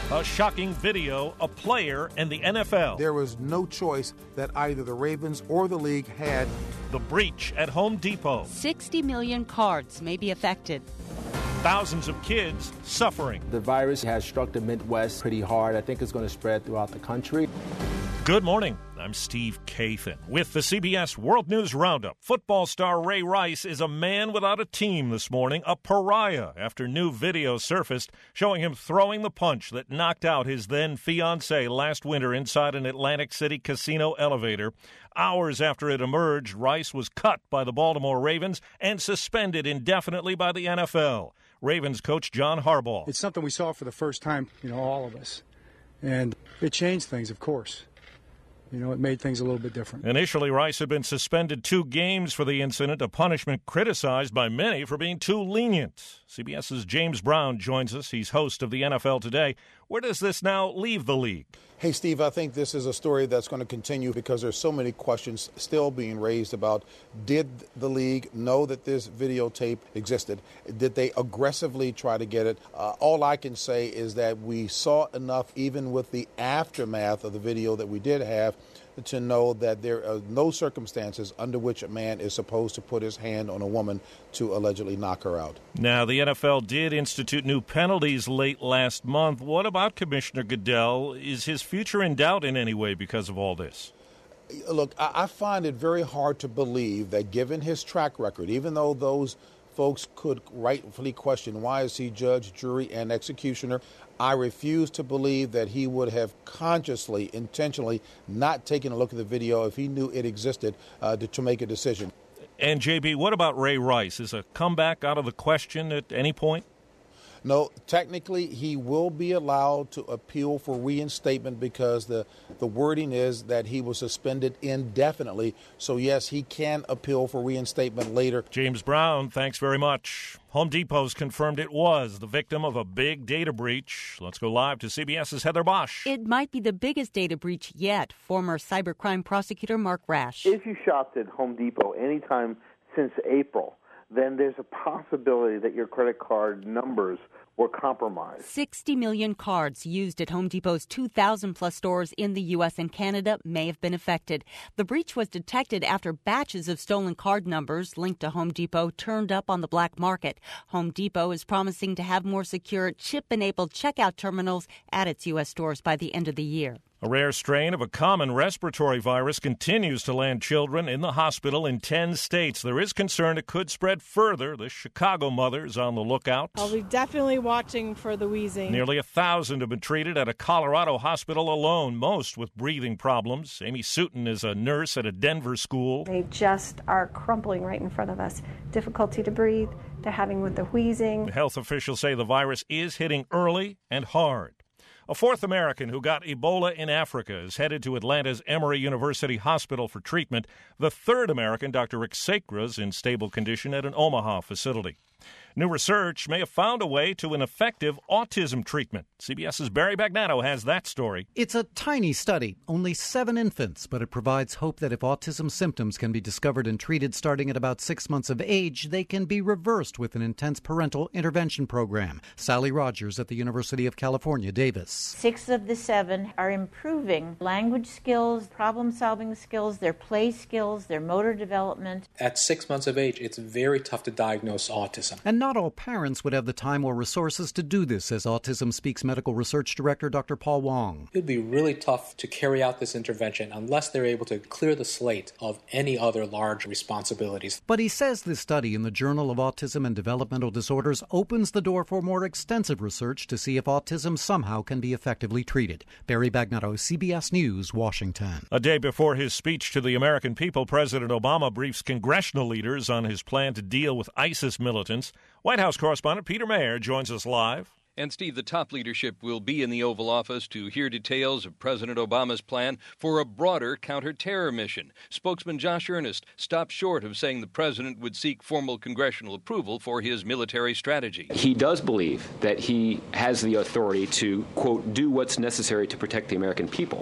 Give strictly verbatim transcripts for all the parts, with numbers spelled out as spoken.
A shocking video, a player, and the N F L. There was no choice that either the Ravens or the league had. The breach at Home Depot. sixty million cards may be affected. Thousands of kids suffering. The virus has struck the Midwest pretty hard. I think it's going to spread throughout the country. Good morning. I'm Steve Kathan with the C B S World News Roundup. Football star Ray Rice is a man without a team this morning, a pariah, after new video surfaced showing him throwing the punch that knocked out his then-fiancée last winter inside an Atlantic City casino elevator. Hours after it emerged, Rice was cut by the Baltimore Ravens and suspended indefinitely by the N F L. Ravens coach John Harbaugh. It's something we saw for the first time, you know, all of us. And it changed things, of course. You know, it made things a little bit different. Initially, Rice had been suspended two games for the incident, a punishment criticized by many for being too lenient. CBS's James Brown joins us. He's host of the N F L Today. Where does this now leave the league? Hey, Steve, I think this is a story that's going to continue because there's so many questions still being raised about, did the league know that this videotape existed? Did they aggressively try to get it? Uh, all I can say is that we saw enough, even with the aftermath of the video that we did have, to know that there are no circumstances under which a man is supposed to put his hand on a woman to allegedly knock her out. Now, the N F L did institute new penalties late last month. What about Commissioner Goodell? Is his future in doubt in any way because of all this? Look, I find it very hard to believe that given his track record, even though those folks could rightfully question why is he judge, jury, and executioner, I refuse to believe that he would have consciously, intentionally not taken a look at the video if he knew it existed uh, to, to make a decision. And, J B, what about Ray Rice? Is a comeback out of the question at any point? No, technically he will be allowed to appeal for reinstatement because the, the wording is that he was suspended indefinitely. So, yes, he can appeal for reinstatement later. James Brown, thanks very much. Home Depot's confirmed it was the victim of a big data breach. Let's go live to CBS's Heather Bosch. It might be the biggest data breach yet. Former cybercrime prosecutor Mark Rash. If you shopped at Home Depot anytime since April, then there's a possibility that your credit card numbers were compromised. sixty million cards used at Home Depot's two thousand plus stores in the U S and Canada may have been affected. The breach was detected after batches of stolen card numbers linked to Home Depot turned up on the black market. Home Depot is promising to have more secure chip-enabled checkout terminals at its U S stores by the end of the year. A rare strain of a common respiratory virus continues to land children in the hospital in ten states. There is concern it could spread further. The Chicago mother's on the lookout. I'll be definitely watching for the wheezing. Nearly a thousand have been treated at a Colorado hospital alone, most with breathing problems. Amy Sutton is a nurse at a Denver school. They just are crumpling right in front of us. Difficulty to breathe. They're having with the wheezing. Health officials say the virus is hitting early and hard. A fourth American who got Ebola in Africa is headed to Atlanta's Emory University Hospital for treatment. The third American, Doctor Rick Sacra, is in stable condition at an Omaha facility. New research may have found a way to an effective autism treatment. CBS's Barry Bagnano has that story. It's a tiny study, only seven infants, but it provides hope that if autism symptoms can be discovered and treated starting at about six months of age, they can be reversed with an intense parental intervention program. Sally Rogers at the University of California, Davis. Six of the seven are improving language skills, problem-solving skills, their play skills, their motor development. At six months of age, it's very tough to diagnose autism. And not all parents would have the time or resources to do this, says Autism Speaks medical research director Doctor Paul Wong. It would be really tough to carry out this intervention unless they're able to clear the slate of any other large responsibilities. But he says this study in the Journal of Autism and Developmental Disorders opens the door for more extensive research to see if autism somehow can be effectively treated. Barry Bagnano, C B S News, Washington. A day before his speech to the American people, President Obama briefs congressional leaders on his plan to deal with ISIS militants. White House correspondent Peter Mayer joins us live. And, Steve, the top leadership will be in the Oval Office to hear details of President Obama's plan for a broader counter-terror mission. Spokesman Josh Earnest stopped short of saying the president would seek formal congressional approval for his military strategy. He does believe that he has the authority to, quote, do what's necessary to protect the American people. Of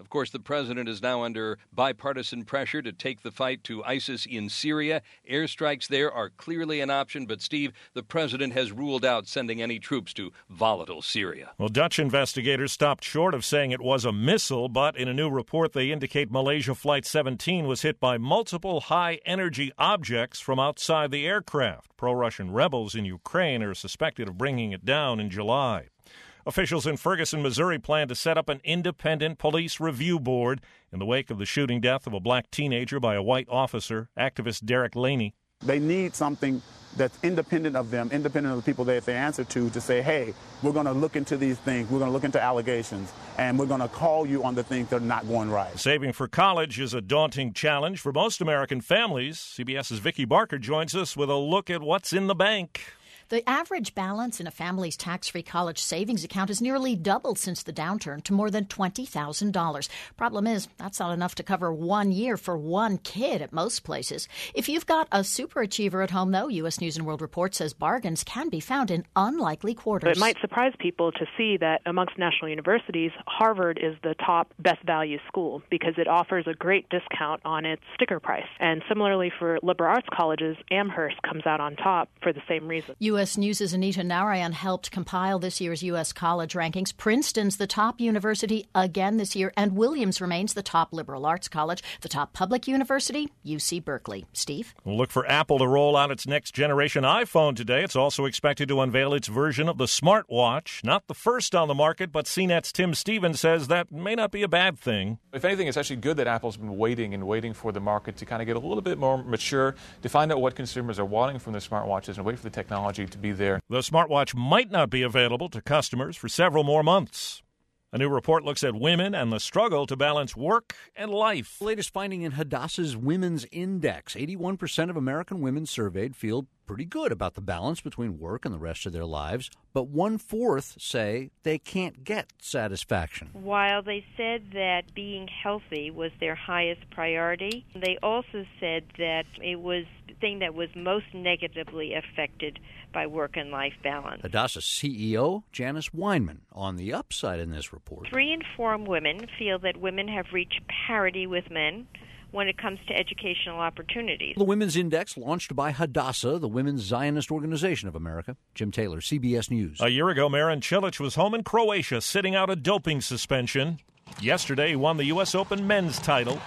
Of course, the president is now under bipartisan pressure to take the fight to ISIS in Syria. Airstrikes there are clearly an option, but Steve, the president has ruled out sending any troops to volatile Syria. Well, Dutch investigators stopped short of saying it was a missile, but in a new report they indicate Malaysia Flight seventeen was hit by multiple high-energy objects from outside the aircraft. Pro-Russian rebels in Ukraine are suspected of bringing it down in July. Officials in Ferguson, Missouri plan to set up an independent police review board in the wake of the shooting death of a black teenager by a white officer, activist Derek Laney. They need something that's independent of them, independent of the people that they answer to, to say, hey, we're going to look into these things, we're going to look into allegations, and we're going to call you on the things that are not going right. Saving for college is a daunting challenge for most American families. CBS's Vicki Barker joins us with a look at what's in the bank. The average balance in a family's tax-free college savings account has nearly doubled since the downturn to more than twenty thousand dollars. Problem is, that's not enough to cover one year for one kid at most places. If you've got a super achiever at home, though, U S News and World Report says bargains can be found in unlikely quarters. It might surprise people to see that amongst national universities, Harvard is the top best value school because it offers a great discount on its sticker price. And similarly for liberal arts colleges, Amherst comes out on top for the same reason. U S News' Anita Narayan helped compile this year's U S college rankings. Princeton's the top university again this year, and Williams remains the top liberal arts college. The top public university, U C Berkeley. Steve? We'll look for Apple to roll out its next-generation iPhone today. It's also expected to unveil its version of the smartwatch. Not the first on the market, but C NET's Tim Stevens says that may not be a bad thing. If anything, it's actually good that Apple's been waiting and waiting for the market to kind of get a little bit more mature, to find out what consumers are wanting from their smartwatches and wait for the technology to be there. The smartwatch might not be available to customers for several more months. A new report looks at women and the struggle to balance work and life. The latest finding in Hadassah's Women's Index. eighty-one percent of American women surveyed feel pretty good about the balance between work and the rest of their lives, but one-fourth say they can't get satisfaction. While they said that being healthy was their highest priority, they also said that it was the thing that was most negatively affected by work and life balance. Hadassah C E O Janice Weinman on the upside in this report. Three in four women feel that women have reached parity with men when it comes to educational opportunities. The Women's Index, launched by Hadassah, the Women's Zionist Organization of America. Jim Taylor, C B S News. A year ago, Marin Cilic was home in Croatia sitting out a doping suspension. Yesterday, he won the U S Open men's title.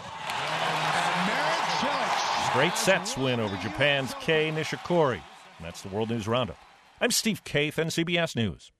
Straight sets win over Japan's Kei Nishikori. And that's the World News Roundup. I'm Steve Kathan, C B S News.